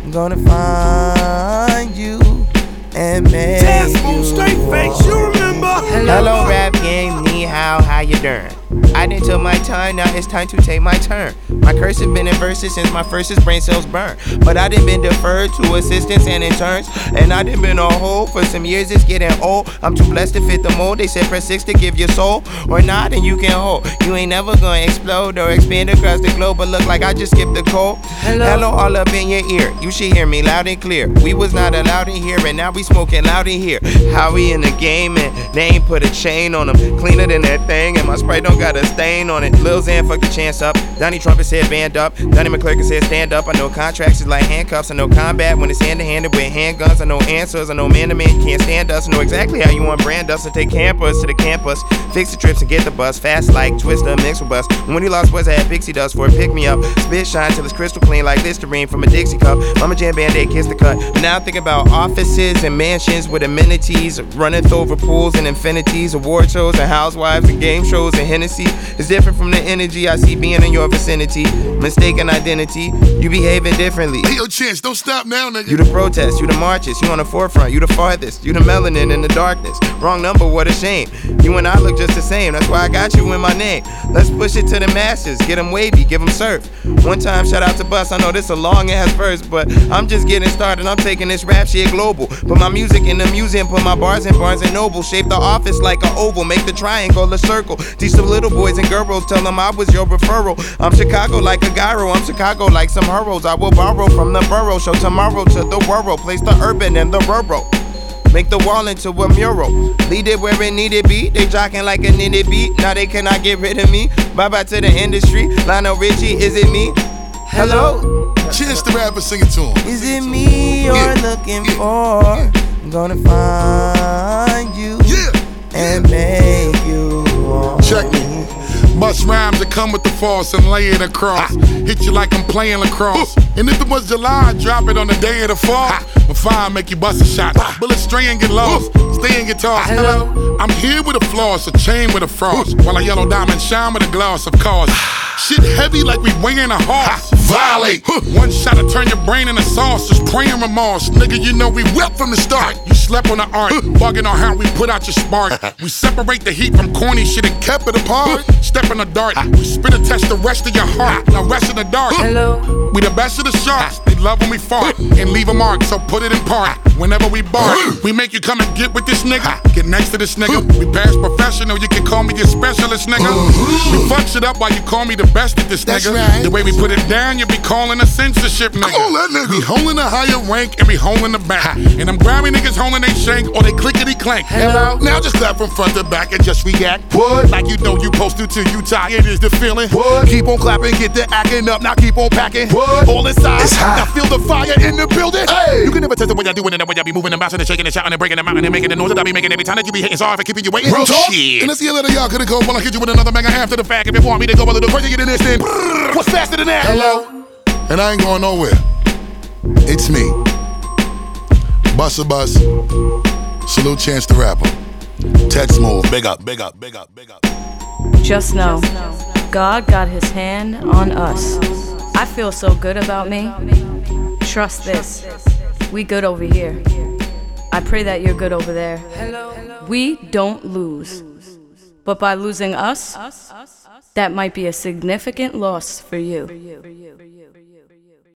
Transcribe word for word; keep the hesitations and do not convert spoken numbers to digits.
I'm gonna find you and make Dance you move, straight face, you remember? Hello rap game, ni hao, how you doing? I didn't till my time, now it's time to take my turn. My curse has been in verses since my first brain cells burn. But I done been deferred to assistance and interns. And I done been on hold for some years, it's getting old. I'm too blessed to fit the mold, they said press six to give your soul. Or not, and you can hold. You ain't never gonna explode or expand across the globe. But look like I just skipped the code. Hello, Hello all up in your ear, you should hear me loud and clear. We was not allowed in here, and now we smoking loud in here. How we in the game, and they ain't put a chain on them. Cleaner than that thing, and my Sprite don't got a stain on it. Lil Xan fuck the chance up. Donnie Trumpet said band up. Donnie McClurkin said stand up. I know contracts is like handcuffs. I know combat when it's hand to hand with handguns. I know answers. I know man to man can't stand us. I know exactly how you want brand us and take campers to the campus. Fix the trips and get the bus. Fast like Twister, mix with bus. When he lost boys, I had Pixie dust for a pick me up. Spit shine till it's crystal clean like Listerine from a Dixie cup. Mama Jam Band-Aid kiss the cut. But now I'm thinking about offices and mansions with amenities, running over pools and infinities, award shows and housewives and game shows and Hennessy. It's different from the energy I see being in your vicinity. Mistaken identity, you behaving differently. Hey, yo, Chance, don't stop now, nigga. You the protest, you the marches, you on the forefront, you the farthest, you the melanin in the darkness. Wrong number, what a shame. You and I look just the same, that's why I got you in my name. Let's push it to the masses, get them wavy, give them surf. One time, shout out to Bus, I know this a long ass verse, but I'm just getting started, I'm taking this rap shit global. Put my music in the museum, put my bars in Barnes and Noble. Shape the office like an oval, make the triangle a circle. Teach the little boys and girls, tell them I was your referral. I'm Chicago like a gyro, I'm Chicago like some heroes. I will borrow from the borough, show tomorrow to the world. Place the urban and the rural. Make the wall into a mural. Lead it where it needed be. They jocking like a knitted beat. Now they cannot get rid of me. Bye bye to the industry. Lionel Richie, is it me? Hello? Chance the rapper, sing it to him. Is it me you're yeah. looking yeah. for? Yeah. I'm gonna find you yeah. and make you want. Check me. Bust rhymes that come with the force and lay it across. Hit you like I'm playing lacrosse. And if it was July, drop it on the day of the fall. When fire make you bust a shot. Bullets stray and get lost, stay and get tossed. Hello, I'm here with a floss, a chain with a frost. While a yellow diamond shine with a gloss, of course. Shit heavy like we weighing a horse. Violate. One shot to turn your brain into sauce. Just praying remorse. Nigga, you know we whipped from the start. You slept on the art, bugging on how we put out your spark. We separate the heat from corny shit and kept it apart. Step in the dart, we spit and test the rest of your heart. Now rest in the dark. Hello. We the best of the sharks. They love when we fart and leave a mark, so put it in park. Whenever we bark, we make you come and get with this nigga. Get next to this nigga. We pass professional, you can call me your specialist nigga. We fuck shit up while you call me the best at this nigga. Right. The way we put it down, you be calling a censorship nigga. Call that nigga. We holding a higher rank and we holding the back. And I'm grabbing niggas holding they shank or they clickety clank. Hello. Now just clap from front to back and just react. What? Like you know you supposed to till you tired is the feeling. What? Keep on clapping, get the acting up, now keep on packing. What? All inside, it's hot. Now feel the fire in the building. Hey. You can never test the way I do it and the way I be moving and bouncing and shaking and shouting and breaking them out and making the noise that I be making every time that you be hitting. Sorry for keeping you waiting. Real talk. Shit. And let's see a little y'all could go while I hit you with another banger after the fact. If you want me to go a little crazy than this, then what's faster than that? Hello. And I ain't going nowhere. It's me. Busta Bus. Salute Chance the Rapper. Text Move. Big up, big up, big up, big up. Just know, God got his hand on us. I feel so good about me. Trust this. We good over here. I pray that you're good over there. We don't lose. But by losing us, that might be a significant loss for you.